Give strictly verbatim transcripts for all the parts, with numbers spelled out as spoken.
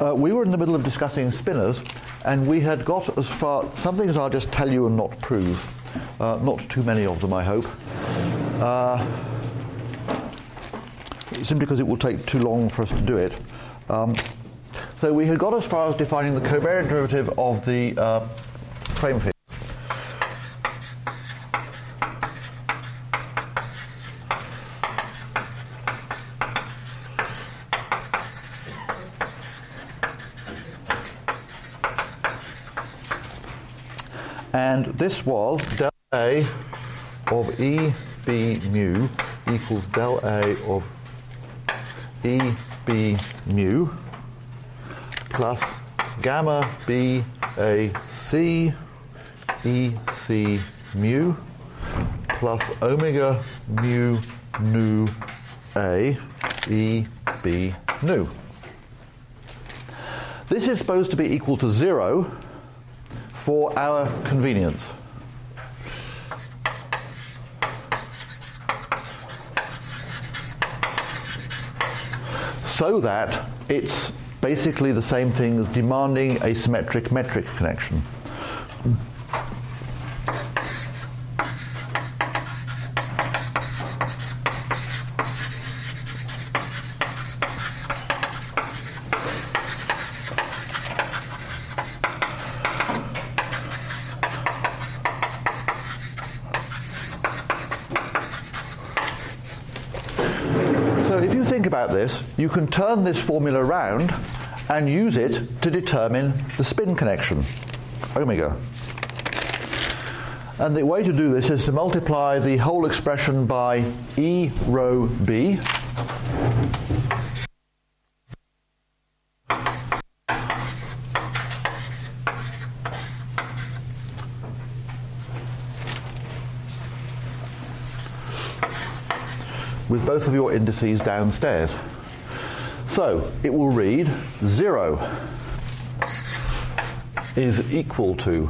uh, we were in the middle of discussing spinors, and we had got as far, some things I'll just tell you and not prove. Uh, not too many of them, I hope. Uh, simply because it will take too long for us to do it. Um, so we had got as far as defining the covariant derivative of the uh, frame field. And this was del A of E B mu equals del A of E B mu plus gamma B A C E C mu plus omega mu nu A E B nu. This is supposed to be equal to zero for our convenience. So that it's basically the same thing as demanding a symmetric metric connection. About this, you can turn this formula around and use it to determine the spin connection, omega. And the way to do this is to multiply the whole expression by E rho B with both of your indices downstairs. So it will read zero is equal to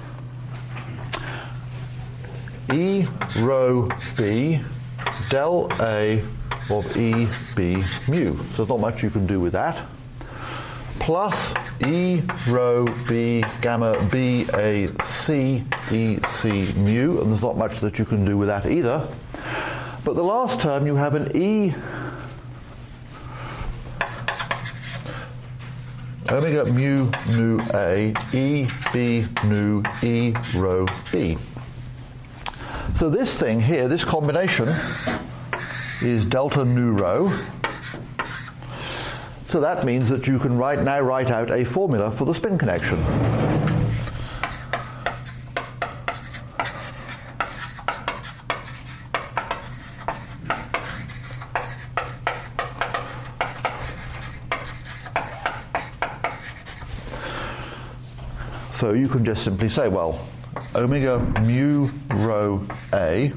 E rho B del A of E B mu. So there's not much you can do with that. Plus E rho B gamma B A C E C mu, and there's not much that you can do with that either. But the last term you have an E omega mu nu A E B nu E rho B. So this thing here, this combination, is delta nu rho. So that means that you can right now write out a formula for the spin connection. So you can just simply say, well, omega mu rho A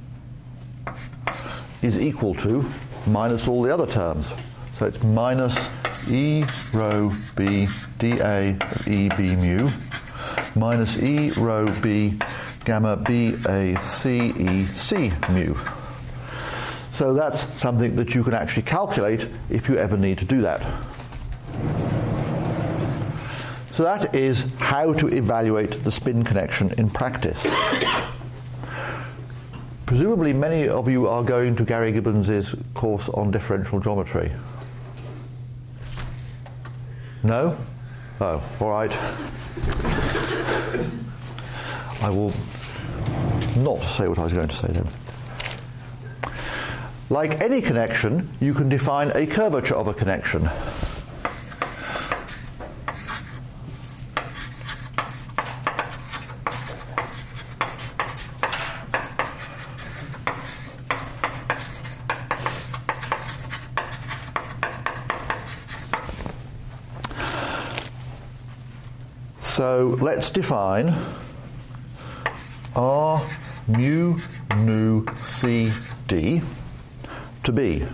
is equal to minus all the other terms. So it's minus E rho B dA of E B mu minus E rho B gamma B A C E C mu. So that's something that you can actually calculate if you ever need to do that. So that is how to evaluate the spin connection in practice. Presumably many of you are going to Gary Gibbons's course on differential geometry. No? Oh, all right. I will not say what I was going to say then. Like any connection, you can define a curvature of a connection. So let's define R mu nu C D to be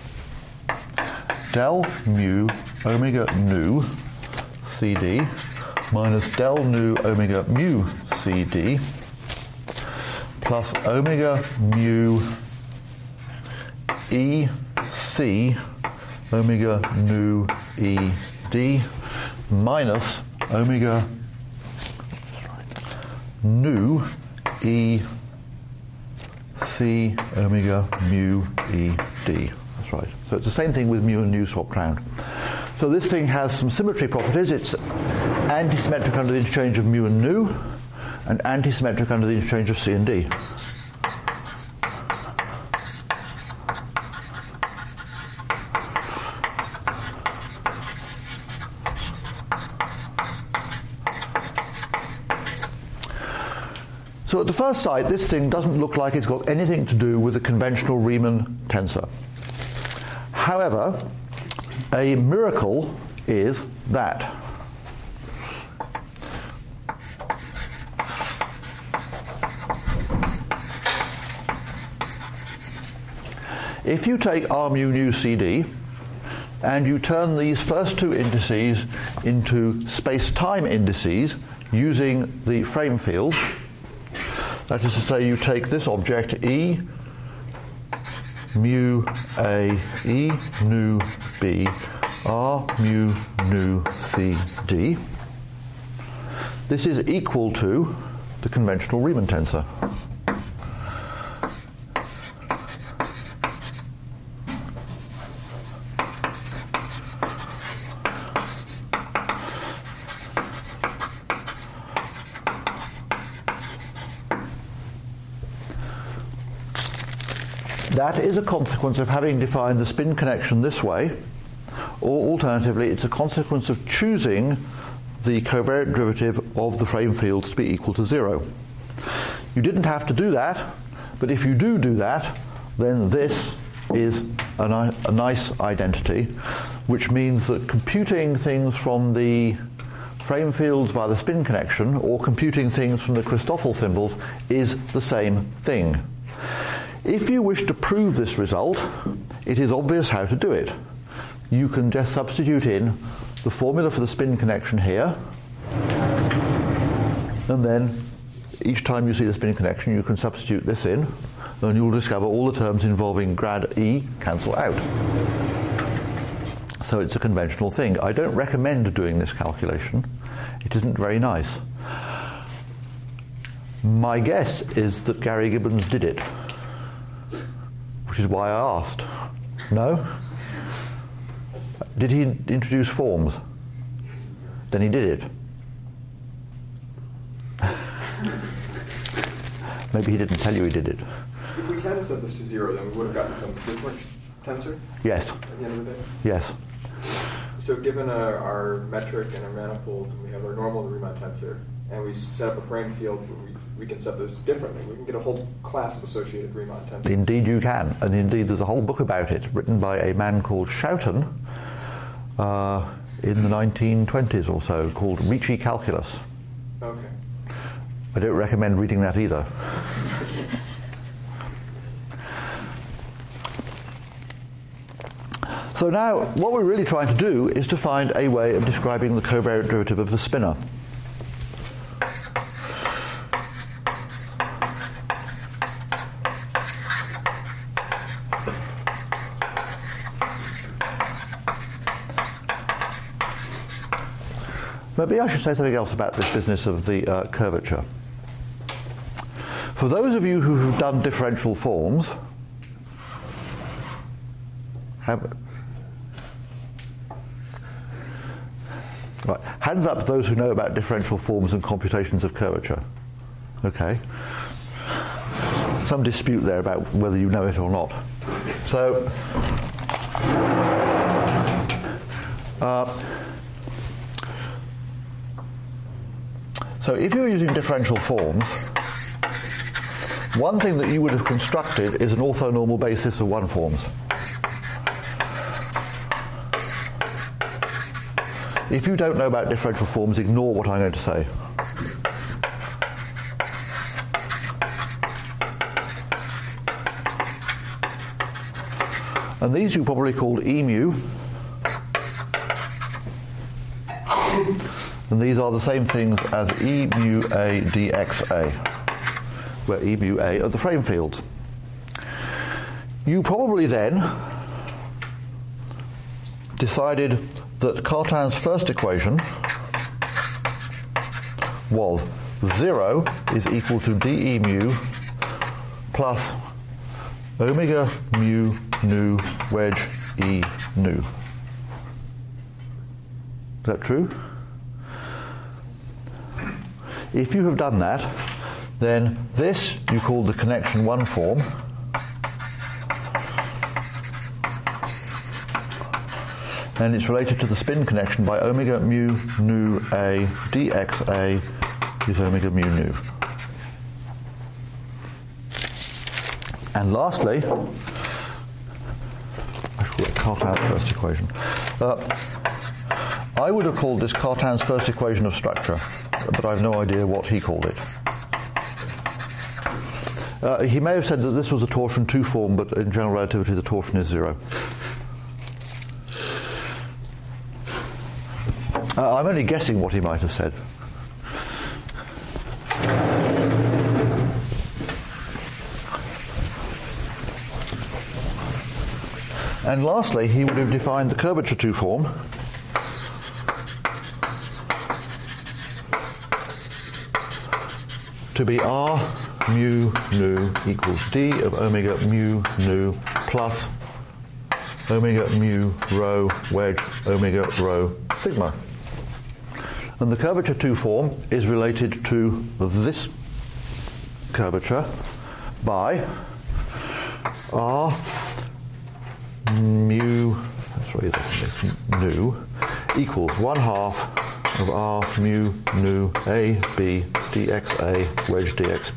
del mu omega nu C D minus del nu omega mu C D plus omega mu E C omega nu E d minus omega nu e c omega mu e d. That's right. So it's the same thing with mu and nu swapped round. So this thing has some symmetry properties. It's antisymmetric under the interchange of mu and nu, and antisymmetric under the interchange of c and d. So at the first sight, this thing doesn't look like it's got anything to do with a conventional Riemann tensor. However, a miracle is that. If you take R mu nu C D and you turn these first two indices into space-time indices using the frame field, that is to say, you take this object E mu A E nu B R mu nu C D. This is equal to the conventional Riemann tensor. That is a consequence of having defined the spin connection this way, or alternatively, it's a consequence of choosing the covariant derivative of the frame fields to be equal to zero. You didn't have to do that, but if you do do that, then this is a, ni- a nice identity, which means that computing things from the frame fields via the spin connection, or computing things from the Christoffel symbols, is the same thing. If you wish to prove this result, it is obvious how to do it. You can just substitute in the formula for the spin connection here, and then each time you see the spin connection, you can substitute this in, and you'll discover all the terms involving grad E cancel out. So it's a conventional thing. I don't recommend doing this calculation. It isn't very nice. My guess is that Gary Gibbons did it, which is why I asked. No? Did he introduce forms? Then he did it. Maybe he didn't tell you he did it. If we can set this to zero, then we would have gotten some different tensor? Yes. At the end of the day? Yes. So given our, our metric and our manifold, we have our normal Riemann tensor, and we set up a frame field, we, we can set this differently. We can get a whole class of associated Riemann tensors. Indeed you can, and indeed there's a whole book about it, written by a man called Schouten uh, in the nineteen twenties or so, called Ricci Calculus. Okay. I don't recommend reading that either. So now, what we're really trying to do is to find a way of describing the covariant derivative of the spinor. Maybe I should say something else about this business of the uh, curvature. For those of you who have done differential forms, have, right, hands up those who know about differential forms and computations of curvature. Okay. Some dispute there about whether you know it or not. So, uh, so if you're using differential forms, one thing that you would have constructed is an orthonormal basis of one forms. If you don't know about differential forms, ignore what I'm going to say. And these you probably called E mu. And these are the same things as E mu A dxa, where E mu A are the frame fields. You probably then decided that Cartan's first equation was zero is equal to dE mu plus omega mu nu wedge E nu. Is that true? If you have done that, then this you call the connection one form, and it's related to the spin connection by omega mu nu a dxa is omega mu nu. And lastly, I should call it Cartan's first equation. Uh, I would have called this Cartan's first equation of structure, but I have no idea what he called it. Uh, he may have said that this was a torsion two form, but in general relativity the torsion is zero. Uh, I'm only guessing what he might have said. And lastly, he would have defined the curvature two form to be R mu nu equals d of omega mu nu plus omega mu rho wedge omega rho sigma. And the curvature two form is related to this curvature by R mu sorry, nu equals one half of R mu nu A B dxa wedge dxb.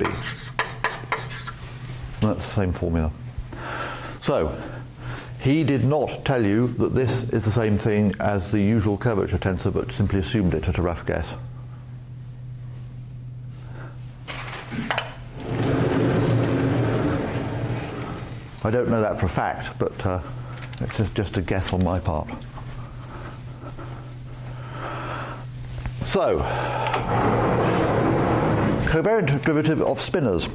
That's the same formula. So, he did not tell you that this is the same thing as the usual curvature tensor, but simply assumed it at a rough guess. I don't know that for a fact, but uh, it's just, just a guess on my part. So, covariant derivative of spinors.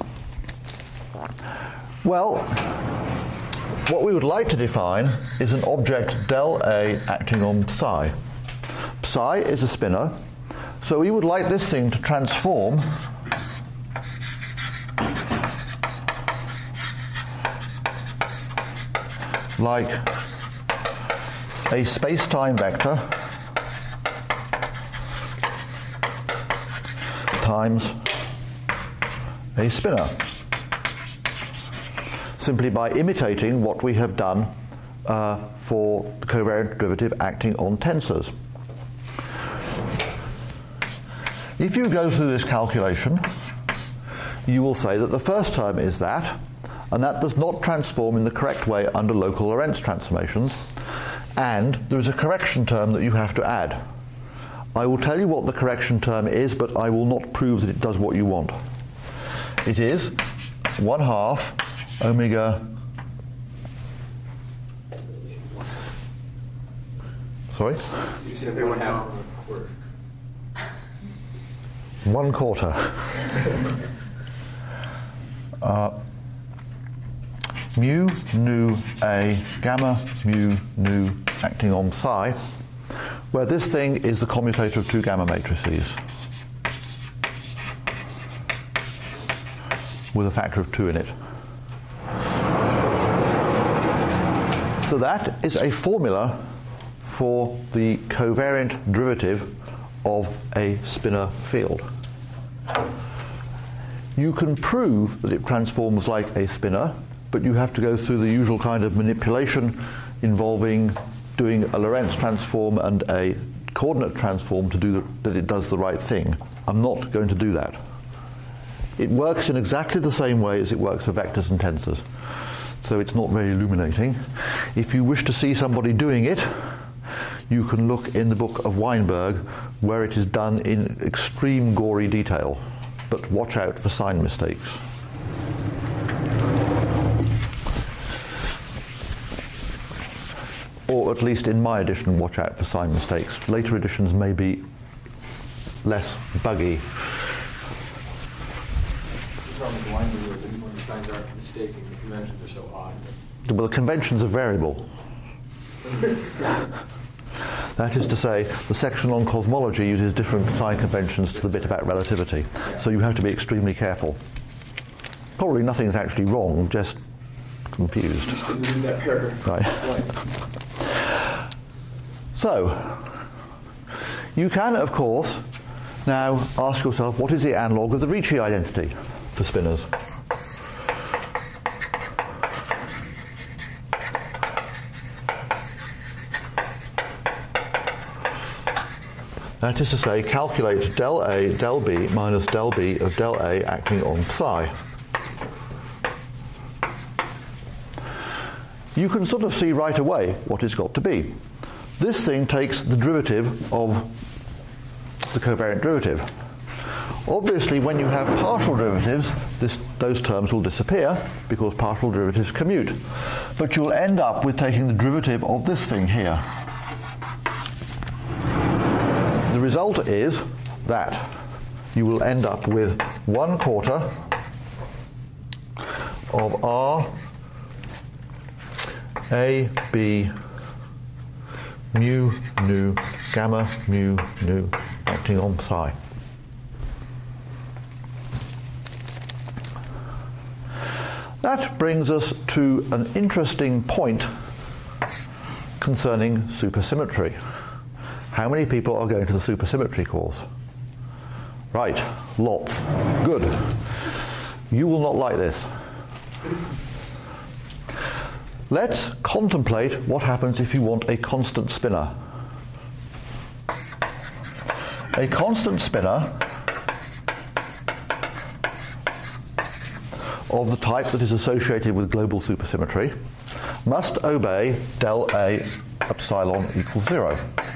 Well, what we would like to define is an object del A acting on psi. Psi is a spinor, so we would like this thing to transform like a space-time vector times a spinor, simply by imitating what we have done uh, for the covariant derivative acting on tensors. If you go through this calculation, you will say that the first term is that, and that does not transform in the correct way under local Lorentz transformations, and there is a correction term that you have to add. I will tell you what the correction term is, but I will not prove that it does what you want. It is one half omega, sorry? You said one half of a quarter. One quarter. uh, mu nu a gamma mu nu acting on psi, where this thing is the commutator of two gamma matrices with a factor of two in it. So that is a formula for the covariant derivative of a spinor field. You can prove that it transforms like a spinor, but you have to go through the usual kind of manipulation involving doing a Lorentz transform and a coordinate transform to do the, that it does the right thing. I'm not going to do that. It works in exactly the same way as it works for vectors and tensors, so it's not very illuminating. If you wish to see somebody doing it, you can look in the book of Weinberg, where it is done in extreme gory detail, but watch out for sign mistakes. Or at least in my edition, watch out for sign mistakes. Later editions may be less buggy. The problem with Weinberg is that when the signs aren't mistaken, the conventions are so odd. Well, the conventions are variable. That is to say, the section on cosmology uses different sign conventions to the bit about relativity. So you have to be extremely careful. Probably nothing's actually wrong, just confused. Just didn't read that paragraph. Right. So, you can, of course, now ask yourself, what is the analogue of the Ricci identity for spinors? That is to say, calculate del A, del B minus del B of del A acting on psi. You can sort of see right away what it's got to be. This thing takes the derivative of the covariant derivative. Obviously, when you have partial derivatives, this, those terms will disappear because partial derivatives commute. But you'll end up with taking the derivative of this thing here. The result is that you will end up with one quarter of R A B mu nu gamma mu nu acting on psi. That brings us to an interesting point concerning supersymmetry. How many people are going to the supersymmetry course? Right, lots. Good. You will not like this. Let's contemplate what happens if you want a constant spinor. A constant spinor of the type that is associated with global supersymmetry must obey del A epsilon equals zero.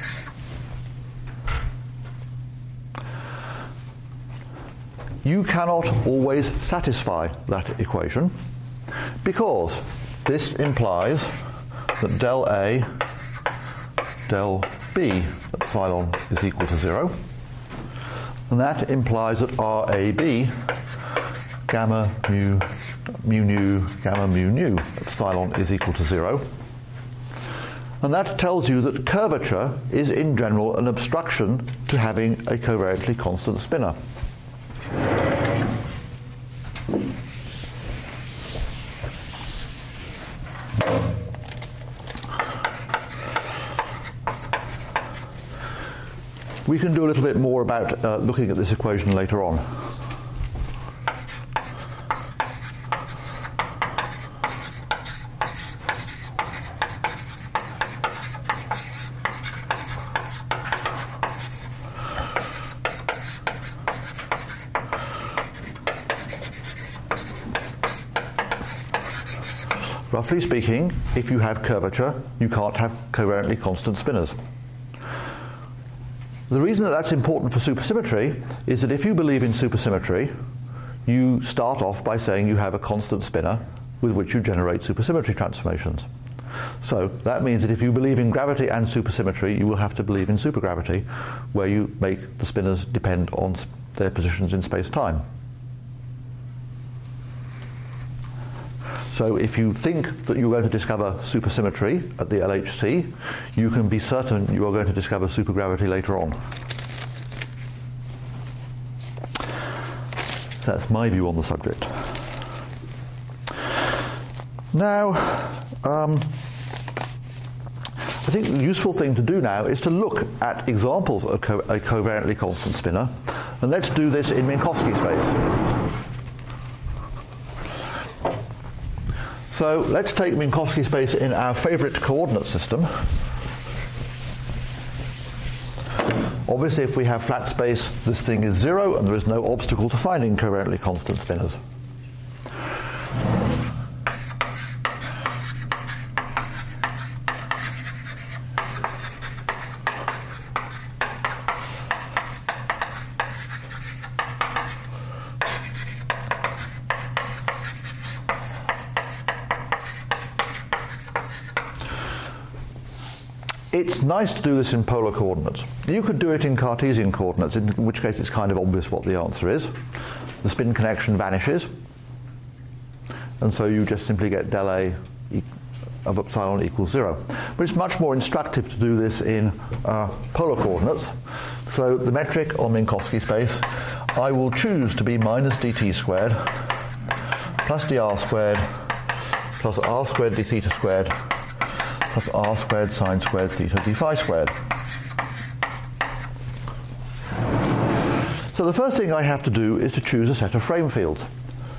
You cannot always satisfy that equation because this implies that del A del B epsilon is equal to zero, and that implies that R A B gamma mu mu nu gamma mu nu epsilon is equal to zero, and that tells you that curvature is in general an obstruction to having a covariantly constant spinor. We can do a little bit more about uh, looking at this equation later on. Roughly speaking, if you have curvature, you can't have covariantly constant spinors. The reason that that's important for supersymmetry is that if you believe in supersymmetry, you start off by saying you have a constant spinor with which you generate supersymmetry transformations. So that means that if you believe in gravity and supersymmetry, you will have to believe in supergravity, where you make the spinors depend on their positions in space-time. So if you think that you're going to discover supersymmetry at the L H C, you can be certain you are going to discover supergravity later on. That's my view on the subject. Now, um, I think the useful thing to do now is to look at examples of co- a covariantly constant spinor, and let's do this in Minkowski space. So let's take Minkowski space in our favorite coordinate system. Obviously, if we have flat space, this thing is zero, and there is no obstacle to finding covariantly constant spinors. It's nice to do this in polar coordinates. You could do it in Cartesian coordinates, in which case it's kind of obvious what the answer is. The spin connection vanishes, and so you just simply get del A of epsilon equals zero. But it's much more instructive to do this in uh, polar coordinates. So the metric on Minkowski space, I will choose to be minus dt squared plus dr squared plus r squared d theta squared plus r squared sine squared theta d phi squared. So the first thing I have to do is to choose a set of frame fields.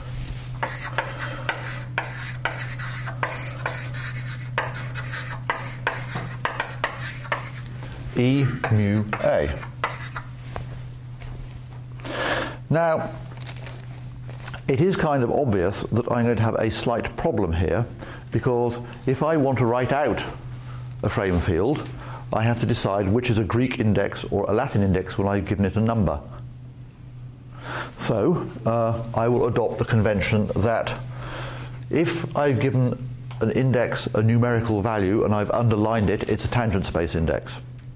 E mu A. Now, it is kind of obvious that I'm going to have a slight problem here, because if I want to write out a frame field, I have to decide which is a Greek index or a Latin index when I've given it a number. So uh, I will adopt the convention that if I've given an index a numerical value and I've underlined it, it's a tangent space index.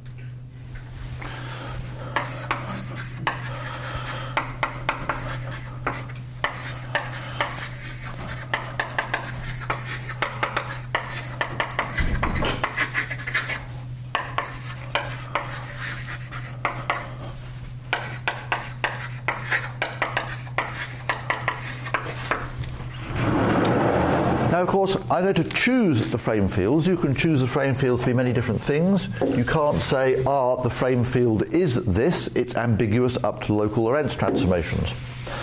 Now, of course, I'm going to choose the frame fields. You can choose the frame fields to be many different things. You can't say, ah, the frame field is this. It's ambiguous up to local Lorentz transformations.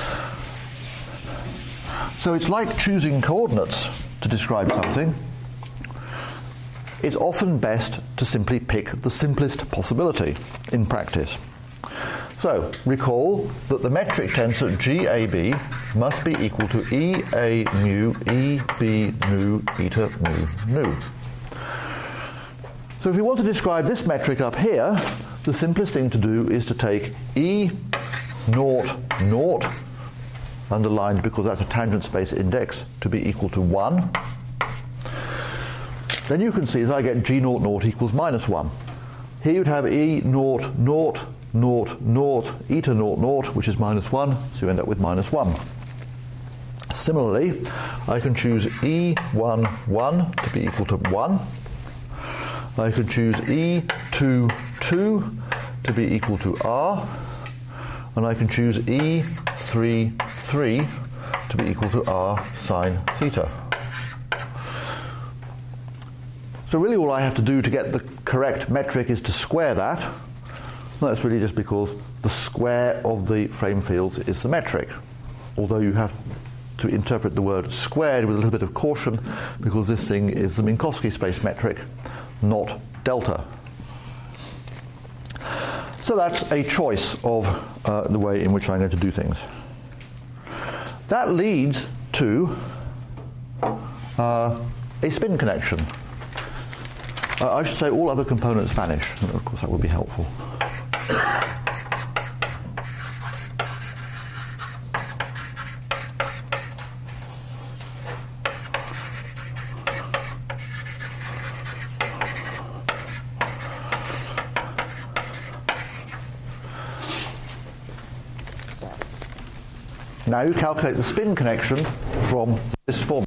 So it's like choosing coordinates to describe something. It's often best to simply pick the simplest possibility in practice. So, recall that the metric tensor G A B must be equal to E A mu E B nu eta mu nu. So if we want to describe this metric up here, the simplest thing to do is to take E naught naught, underlined because that's a tangent space index, to be equal to one. Then you can see that I get G naught naught equals minus one. Here you'd have E naught naught naught naught eta naught naught, which is minus one, so you end up with minus one. Similarly, I can choose E one one to be equal to one. I can choose E two two to be equal to R, and I can choose E three three to be equal to R sine theta. So really all I have to do to get the correct metric is to square that. That's really just because the square of the frame fields is the metric, although you have to interpret the word squared with a little bit of caution, because this thing is the Minkowski space metric, not delta. So that's a choice of uh, the way in which I'm going to do things. That leads to uh, a spin connection. Uh, I should say all other components vanish. Of course, that would be helpful. Now you calculate the spin connection from this form.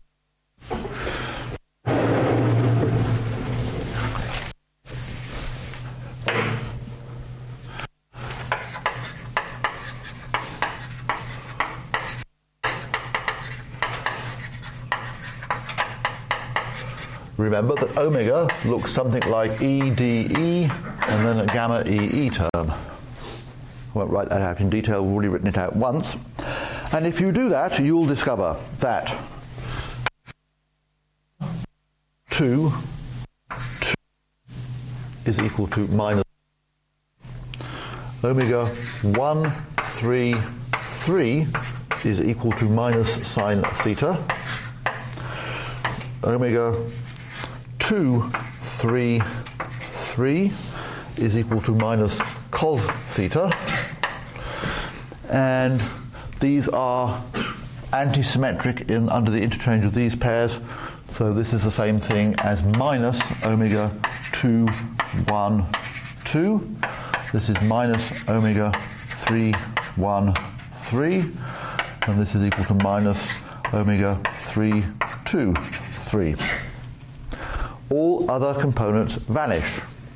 Remember that omega looks something like E D E and then a gamma E E term. I won't write that out in detail, we've already written it out once. And if you do that, you'll discover that two, two is equal to minus omega one, three, three is equal to minus sine theta. Omega two, three, three is equal to minus cos theta. And these are antisymmetric in under the interchange of these pairs, so this is the same thing as minus omega two, one, two. This is minus omega three, one, three, and this is equal to minus omega three, two, three. all other components vanish.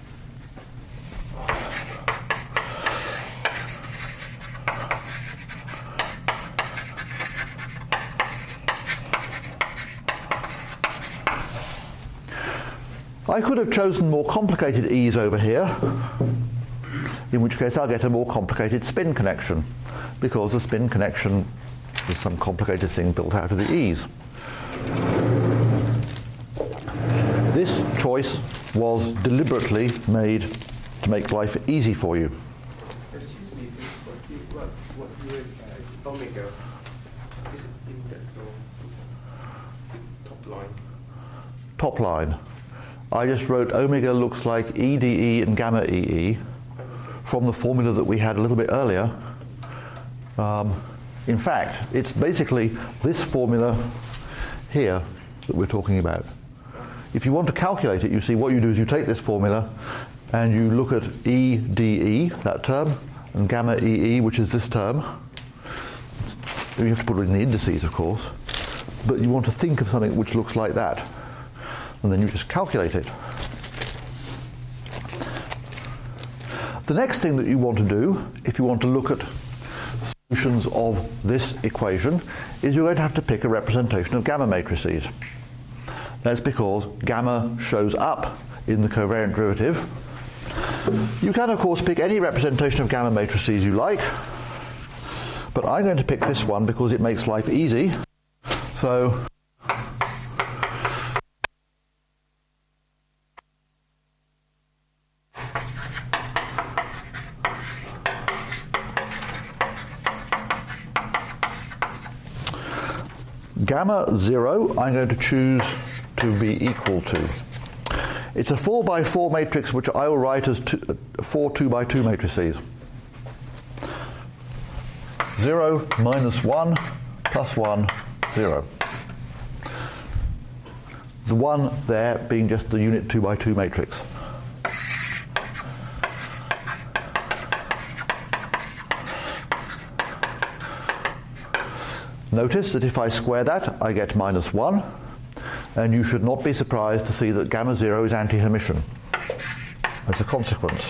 I could have chosen more complicated E's over here, in which case I'll get a more complicated spin connection, because the spin connection is some complicated thing built out of the E's. This choice was deliberately made to make life easy for you. Excuse me, what you, what, what you uh, is omega? Is it index or top line? Top line. I just wrote omega looks like E D E and gamma E E from the formula that we had a little bit earlier. Um, in fact, it's basically this formula here that we're talking about. If you want to calculate it, you see what you do is you take this formula and you look at E D E, that term, and gamma E E, which is this term. You have to put it in the indices, of course, but you want to think of something which looks like that. And then you just calculate it. The next thing that you want to do, if you want to look at solutions of this equation, is you're going to have to pick a representation of gamma matrices. That's because gamma shows up in the covariant derivative. You can, of course, pick any representation of gamma matrices you like, but I'm going to pick this one because it makes life easy. So gamma zero, I'm going to choose to be equal to. It's a four by four matrix which I will write as two, four two by two matrices. zero minus one plus one, zero. The one there being just the unit two by two matrix. Notice that if I square that, I get minus one, and you should not be surprised to see that gamma zero is anti-Hermitian as a consequence.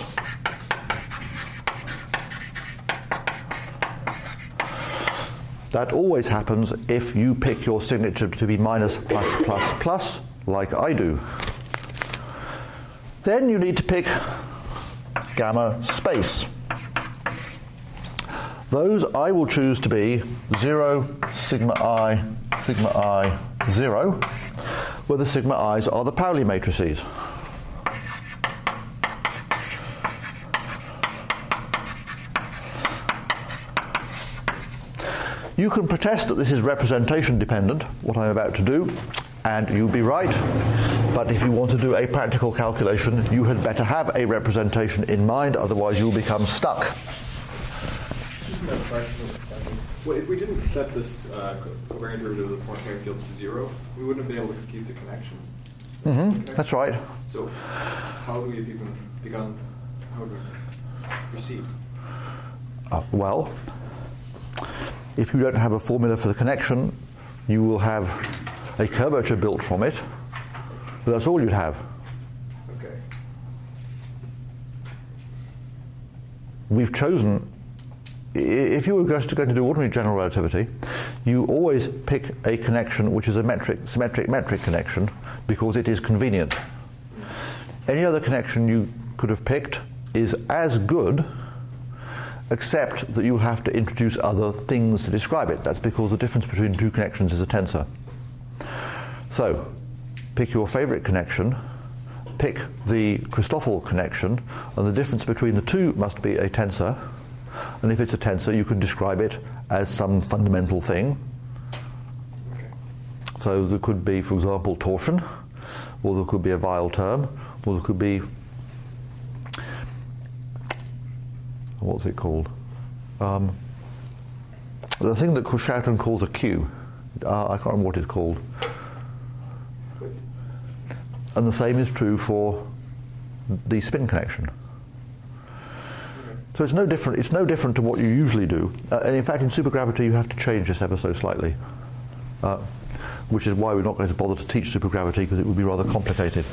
That always happens if you pick your signature to be minus plus plus plus, like I do. Then you need to pick gamma space. Those I will choose to be zero, sigma I, sigma I, zero, where the sigma i's are the Pauli matrices. You can protest that this is representation dependent, what I'm about to do, and you'll be right. But if you want to do a practical calculation, you had better have a representation in mind, otherwise you'll become stuck. Well, if we didn't set this uh, covariant derivative of the Poincare fields to zero, we wouldn't have been able to compute the connection. Mm-hmm, the connection. that's right. So, how do we have even begun? How do we proceed? Uh, well, if you don't have a formula for the connection, you will have a curvature built from it. But that's all you'd have. Okay. We've chosen. If you were just going to do ordinary general relativity, you always pick a connection which is a metric, symmetric metric connection because it is convenient. Any other connection you could have picked is as good, except that you have to introduce other things to describe it. That's because the difference between two connections is a tensor. So, pick your favorite connection, pick the Christoffel connection, and the difference between the two must be a tensor. And if it's a tensor, you can describe it as some fundamental thing. Okay. So there could be, for example, torsion, or there could be a Weyl term, or there could be, what's it called? Um, the thing that Schouten calls a Q. Uh, I can't remember what it's called. And the same is true for the spin connection. So it's no different. It's no different to what you usually do. Uh, and in fact, in supergravity, you have to change this ever so slightly. Uh, which is why we're not going to bother to teach supergravity, because it would be rather complicated.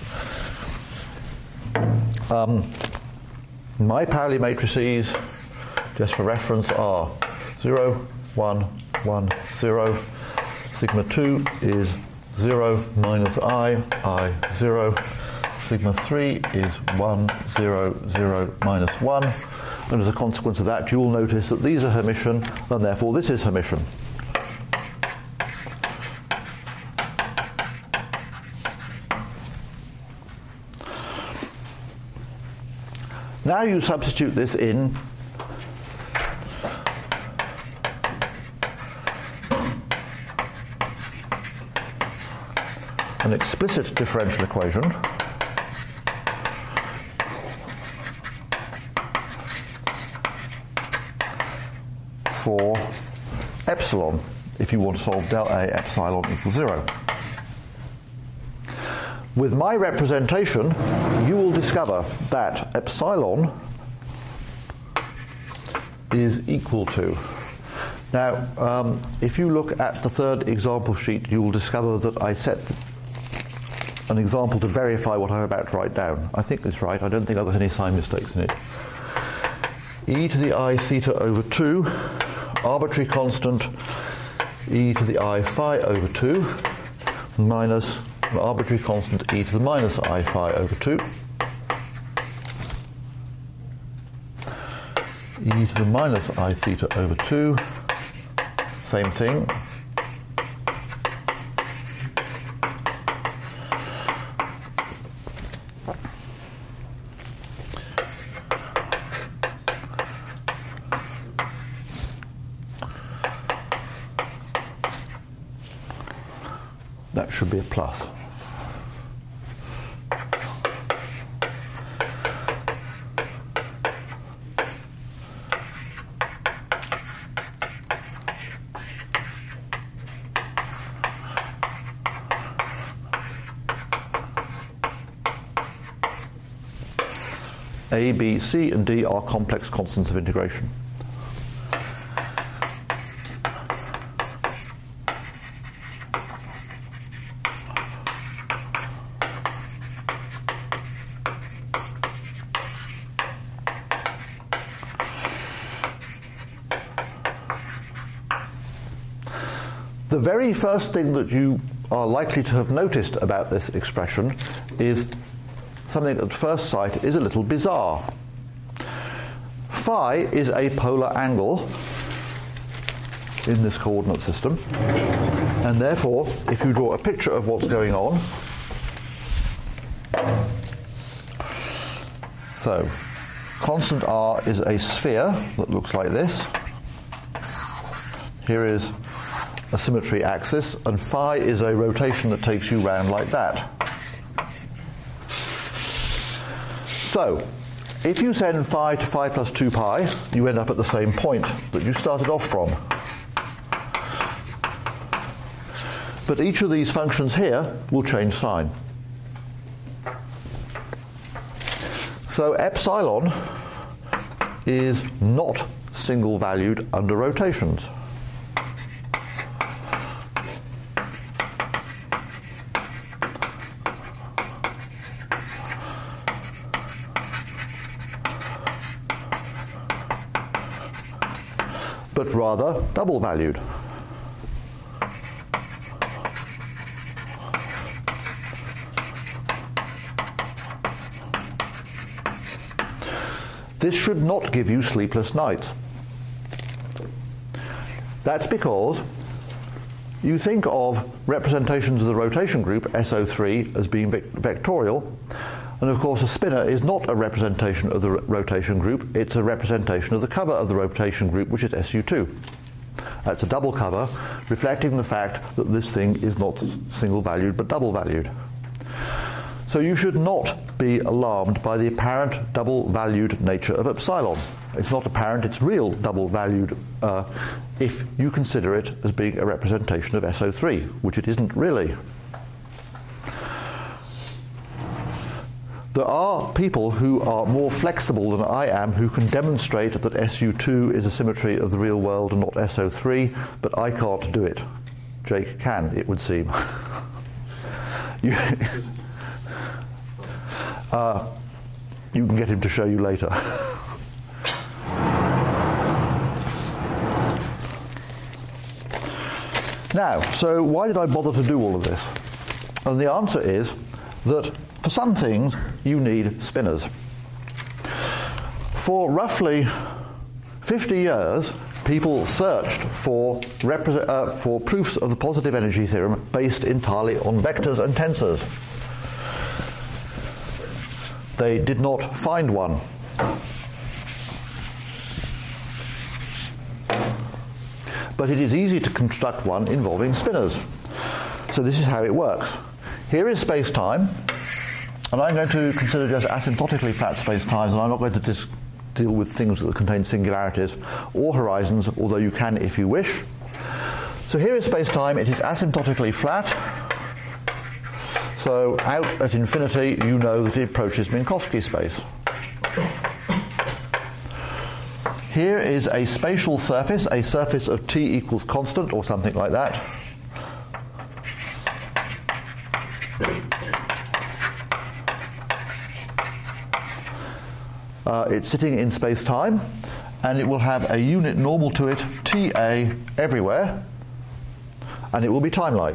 Um, my Pauli matrices, just for reference, are zero, one, one, zero. Sigma two is zero minus I, I, zero. Sigma three is one, zero, zero, minus one. And as a consequence of that, you will notice that these are Hermitian, and therefore this is Hermitian. Now you substitute this in an explicit differential equation for epsilon, if you want to solve del A epsilon equals zero. With my representation, you will discover that epsilon is equal to. Now, um, if you look at the third example sheet, you will discover that I set an example to verify what I'm about to write down. I think it's right. I don't think I've got any sign mistakes in it. E to the I theta over two, arbitrary constant e to the I phi over two, minus an arbitrary constant e to the minus I phi over two, e to the minus I theta over two, same thing, that should be a plus. A, B, C, and D are complex constants of integration. The very first thing that you are likely to have noticed about this expression is something at first sight is a little bizarre. Phi is a polar angle in this coordinate system, and therefore, if you draw a picture of what's going on, so constant R is a sphere that looks like this. Here is a symmetry axis, and phi is a rotation that takes you round like that. So, if you send phi to phi plus two pi, you end up at the same point that you started off from. But each of these functions here will change sign. So epsilon is not single valued under rotations. But rather double valued. This should not give you sleepless nights. That's because you think of representations of the rotation group S O three as being vectorial, and of course a spinor is not a representation of the rotation group, it's a representation of the cover of the rotation group, which is S U two. That's a double cover, reflecting the fact that this thing is not single valued but double valued. So you should not be alarmed by the apparent double valued nature of epsilon. It's not apparent, it's real double valued uh, if you consider it as being a representation of S O three, which it isn't really. There are people who are more flexible than I am who can demonstrate that S U two is a symmetry of the real world and not S O three, but I can't do it. Jake can, it would seem. you, uh, you can get him to show you later. Now, so why did I bother to do all of this? And the answer is that for some things you need spinors. For roughly fifty years, people searched for, repre- uh, for proofs of the positive energy theorem based entirely on vectors and tensors. They did not find one. But it is easy to construct one involving spinors. So this is how it works. Here is space-time, and I'm going to consider just asymptotically flat space-times, and I'm not going to dis- deal with things that contain singularities or horizons, although you can if you wish. So here is space-time, it is asymptotically flat. So out at infinity, you know that it approaches Minkowski space. Here is a spatial surface, a surface of t equals constant or something like that. Uh, it's sitting in space-time, and it will have a unit normal to it, T A, everywhere, and it will be time-like.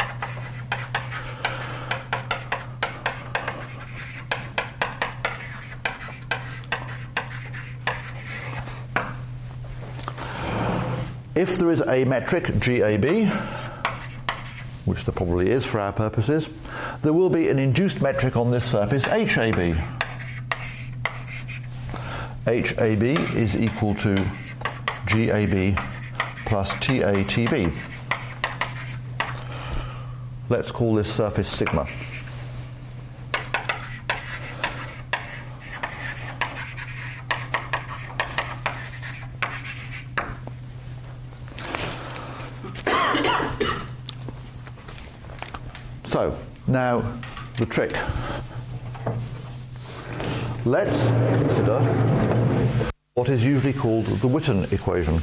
If there is a metric G A B, which there probably is for our purposes, there will be an induced metric on this surface, H A B. H A B is equal to G A B plus T A T B. Let's call this surface sigma. So, now the trick. Let's consider what is usually called the Witten equation.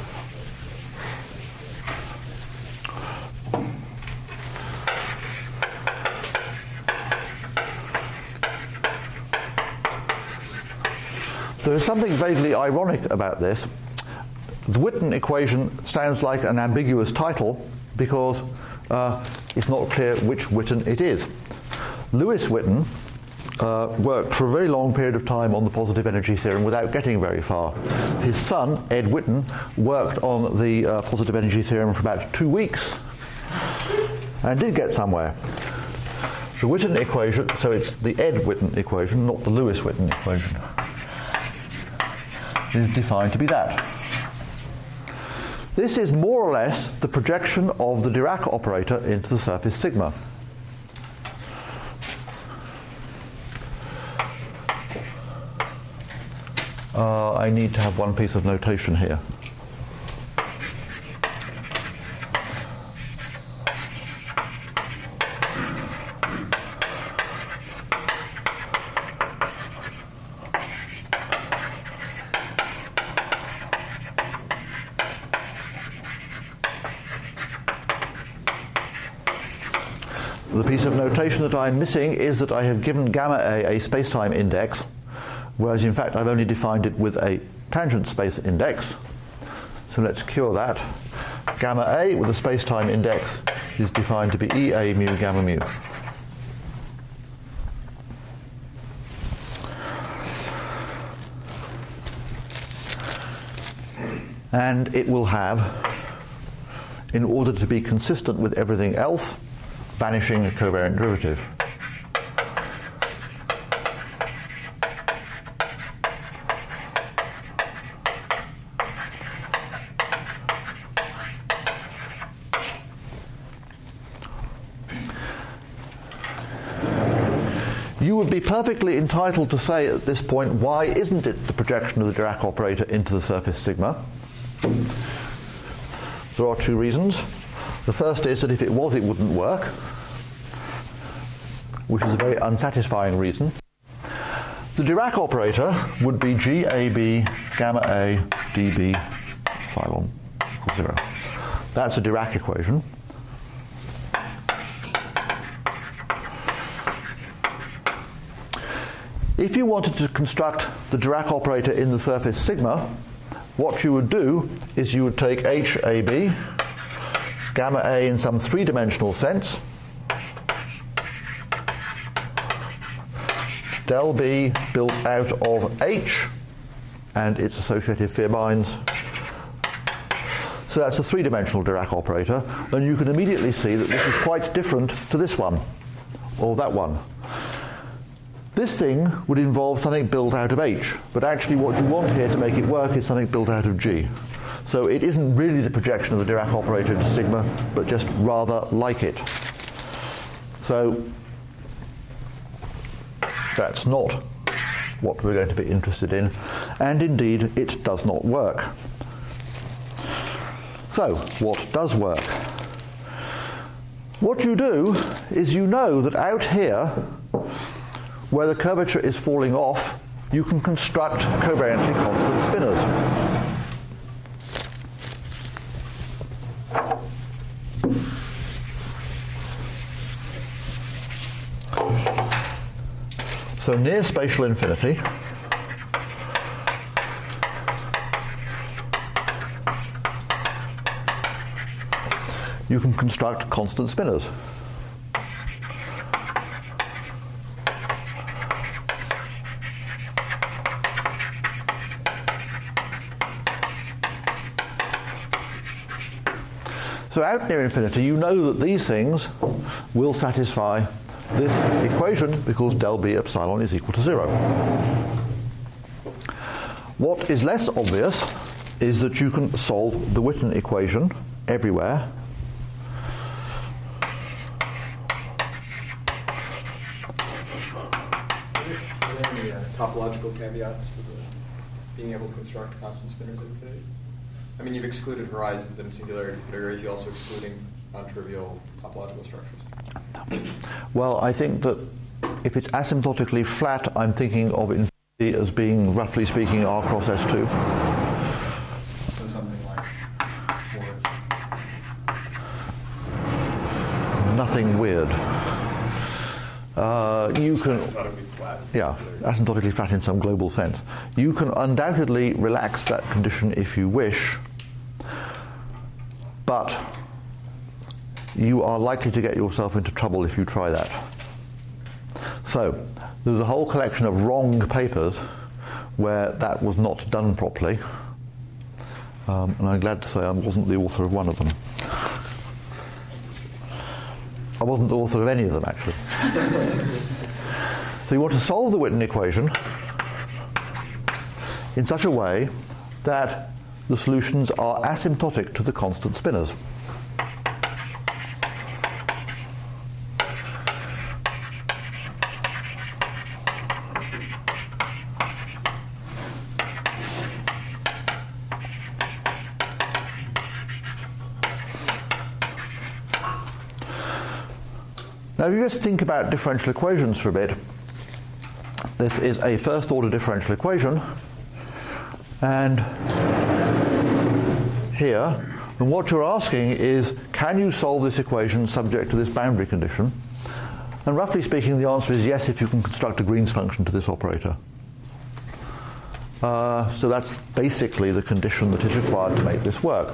There is something vaguely ironic about this. The Witten equation sounds like an ambiguous title because uh, it's not clear which Witten it is. Lewis Witten uh, worked for a very long period of time on the positive energy theorem without getting very far. His son, Ed Witten, worked on the uh, positive energy theorem for about two weeks and did get somewhere. The Witten equation, so it's the Ed Witten equation, not the Lewis Witten equation, is defined to be that. This is more or less the projection of the Dirac operator into the surface sigma. Uh, I need to have one piece of notation here. The piece of notation that I'm missing is that I have given gamma A a space-time index, whereas in fact I've only defined it with a tangent space index. So let's cure that. Gamma A with a space-time index is defined to be E A mu gamma mu. And it will have, in order to be consistent with everything else, vanishing covariant derivative. You would be perfectly entitled to say at this point, why isn't it the projection of the Dirac operator into the surface sigma? There are two reasons. The first is that if it was, it wouldn't work, which is a very unsatisfying reason. The Dirac operator would be G A B gamma A dB epsilon equals zero. That's a Dirac equation. If you wanted to construct the Dirac operator in the surface sigma, what you would do is you would take H A B, gamma A in some three-dimensional sense, del B built out of H and its associated Firmines. So that's a three-dimensional Dirac operator, and you can immediately see that this is quite different to this one, or that one. This thing would involve something built out of H, but actually what you want here to make it work is something built out of G. So it isn't really the projection of the Dirac operator into sigma, but just rather like it. So that's not what we're going to be interested in, and indeed it does not work. So what does work? What you do is you know that out here, where the curvature is falling off, you can construct covariantly constant spinors. So near spatial infinity, you can construct constant spinors. So out near infinity, you know that these things will satisfy this equation because del B epsilon is equal to zero. What is less obvious is that you can solve the Witten equation everywhere. Are there any uh, topological caveats for the being able to construct constant spinors in infinity? I mean, you've excluded horizons and singularity, but are you also excluding non-trivial topological structures? Well, I think that if it's asymptotically flat, I'm thinking of infinity as being, roughly speaking, R cross S two. So something like Morris. Nothing weird. Uh, you can, Asymptotically flat. yeah, asymptotically flat in some global sense. You can undoubtedly relax that condition if you wish, but you are likely to get yourself into trouble if you try that. So, there's a whole collection of wrong papers where that was not done properly, um, and I'm glad to say I wasn't the author of one of them. I wasn't the author of any of them, actually. So you want to solve the Witten equation in such a way that the solutions are asymptotic to the constant spinors. Now, if you just think about differential equations for a bit, this is a first-order differential equation, and here, and what you're asking is, can you solve this equation subject to this boundary condition? And roughly speaking, the answer is yes, if you can construct a Green's function to this operator. Uh, so that's basically the condition that is required to make this work.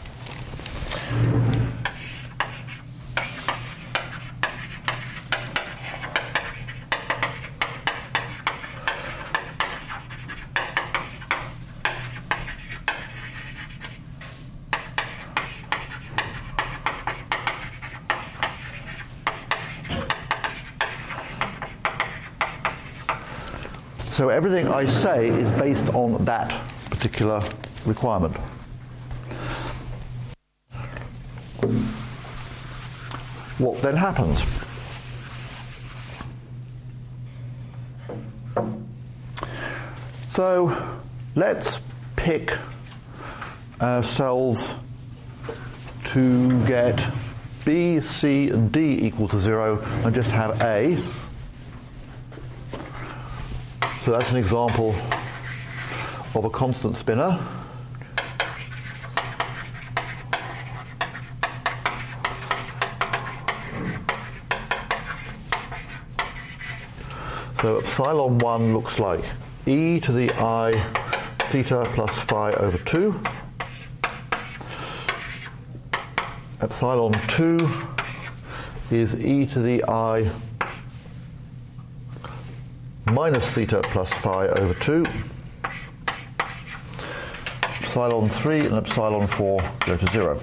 So everything I say is based on that particular requirement. What then happens? So let's pick ourselves to get B, C, and D equal to zero and just have A. So that's an example of a constant spinor. So epsilon one looks like e to the I theta plus phi over two. Epsilon two is e to the I minus theta plus phi over two. Epsilon three and epsilon four go to zero.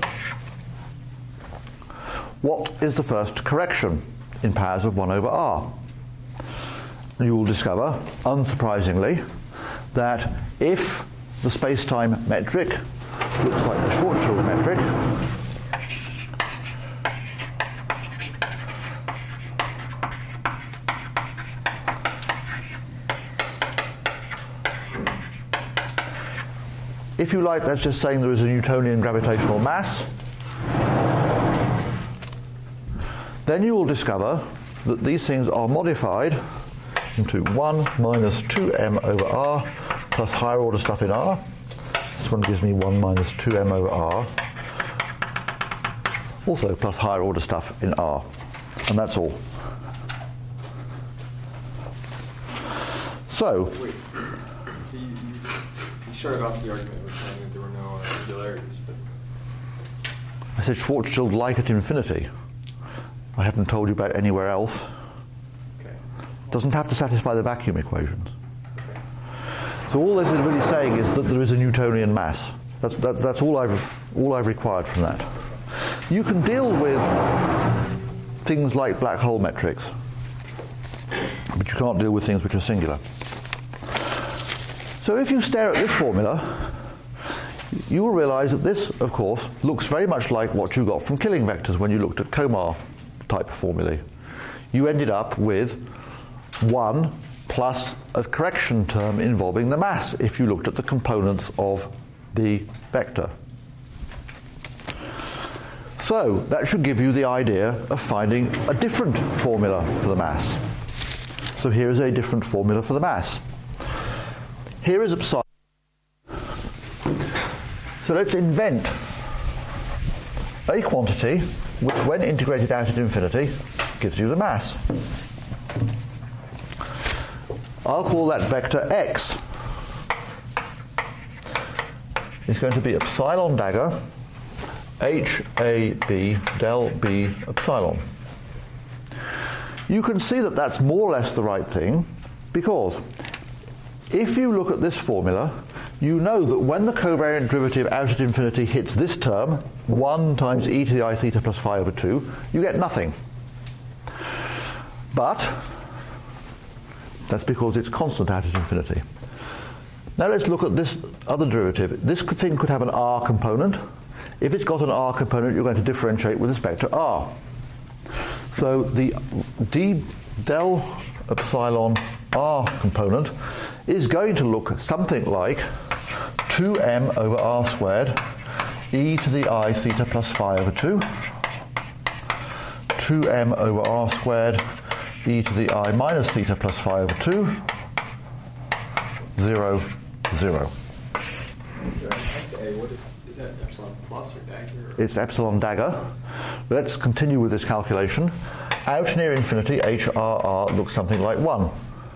What is the first correction in powers of one over r? You will discover, unsurprisingly, that if the space-time metric looks like the Schwarzschild metric, if you like, that's just saying there is a Newtonian gravitational mass, then you will discover that these things are modified into one minus two m over r plus higher order stuff in r. This one gives me one minus two m over r, also plus higher order stuff in r. And that's all. So, Wait, you, you, you started off the argument with saying that there were no uh, singularities, but I said Schwarzschild like at infinity. I haven't told you about anywhere else. okay. Doesn't have to satisfy the vacuum equations. Okay. So all this is really saying is that there is a Newtonian mass. That's, that, that's all I've all I've required from that. You can deal with things like black hole metrics, but you can't deal with things which are singular. So if you stare at this formula, you will realize that this, of course, looks very much like what you got from killing vectors when you looked at Komar type formulae. You ended up with one plus a correction term involving the mass if you looked at the components of the vector. So that should give you the idea of finding a different formula for the mass. So here is a different formula for the mass. Here is epsilon. So let's invent a quantity which, when integrated out at infinity, gives you the mass. I'll call that vector x. It's going to be epsilon dagger h a b del b epsilon. You can see that that's more or less the right thing, because if you look at this formula, you know that when the covariant derivative out at infinity hits this term, one times e to the I theta plus phi over two, you get nothing. But that's because it's constant out at infinity. Now let's look at this other derivative. This thing could have an r component. If it's got an r component, you're going to differentiate with respect to r. So the d del epsilon r component is going to look something like two m over r squared e to the I theta plus phi over two, two m over r squared e to the I minus theta plus phi over two, zero, zero. X A, what is, is that epsilon plus or dagger? Or? It's epsilon dagger. Let's continue with this calculation. Out near infinity, H R R looks something like one.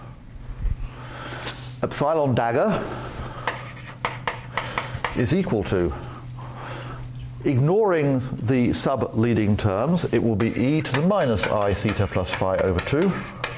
Epsilon dagger is equal to, ignoring the sub-leading terms, it will be e to the minus I theta plus phi over two,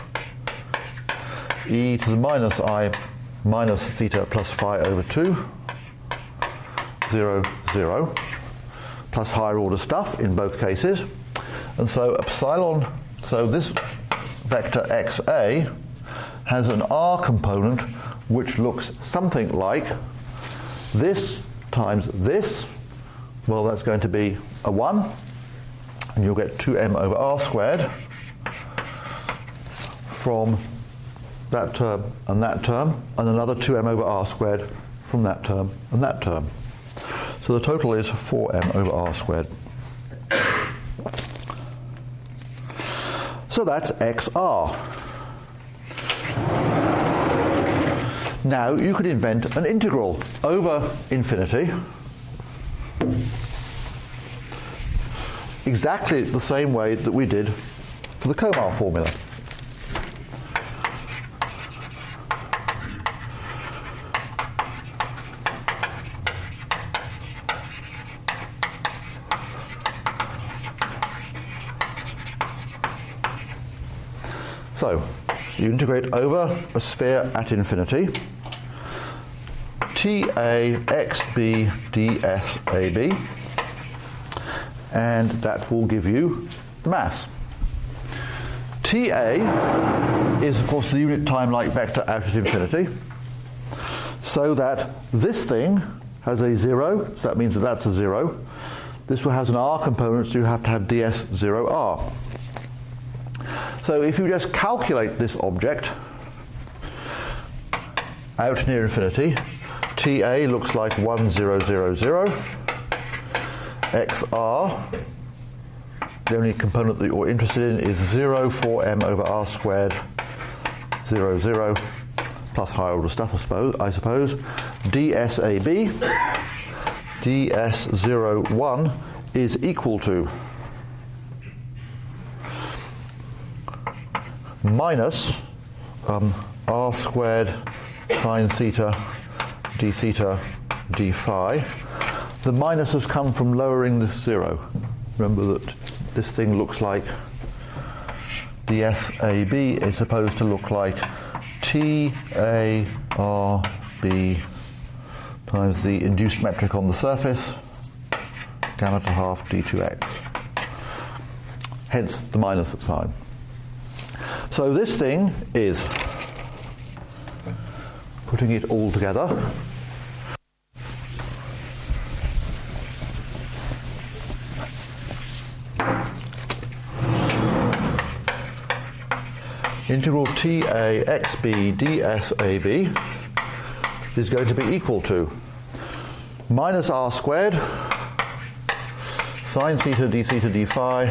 e to the minus I minus theta plus phi over two, zero, zero, plus higher order stuff in both cases. And so epsilon, so this vector xa has an r component which looks something like this times this. Well, that's going to be a one, and you'll get two m over r squared from that term and that term, and another two m over r squared from that term and that term. So the total is four m over r squared. So that's xr. Now you could invent an integral over infinity, exactly the same way that we did for the Komar formula. you integrate over a sphere at infinity, T A X B D S A B, and that will give you the mass. T A is, of course, the unit time-like vector out at infinity, so that this thing has a zero, so that means that that's a zero. This will have an R component, so you have to have D S zero R. So if you just calculate this object out near infinity, T A looks like one, zero, zero, zero. X R, the only component that you're interested in is zero, four m over r squared, zero, zero, plus higher order stuff, I suppose. I suppose. D S A B, D S zero, one is equal to minus um, r squared sine theta d theta d phi. The minus has come from lowering this zero. Remember that this thing looks like D S A B is supposed to look like T A R B times the induced metric on the surface, gamma to half d two x. Hence the minus sign. So this thing is, putting it all together, integral T A X B D S A B is going to be equal to minus r squared sine theta d theta d phi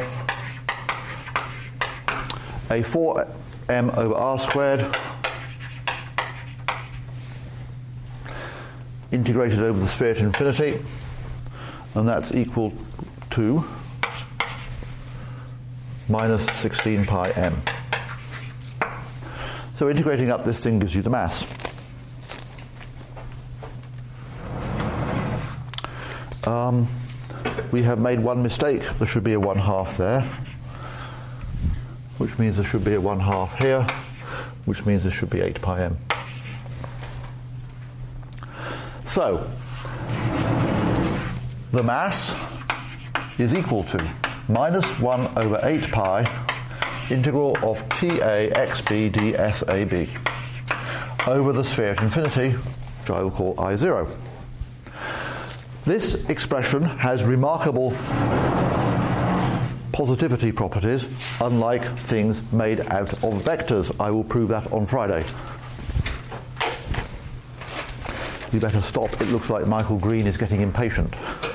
a four m over r squared integrated over the sphere to infinity, and that's equal to minus sixteen pi m. So integrating up this thing gives you the mass. Um, we have made one mistake. There should be a one half there, which means there should be a one half here, which means there should be eight pi m. So the mass is equal to minus one over eight pi integral of T A X B D S A B over the sphere at infinity, which I will call I zero. This expression has remarkable positivity properties, unlike things made out of vectors. I will prove that on Friday. You better stop. It looks like Michael Green is getting impatient.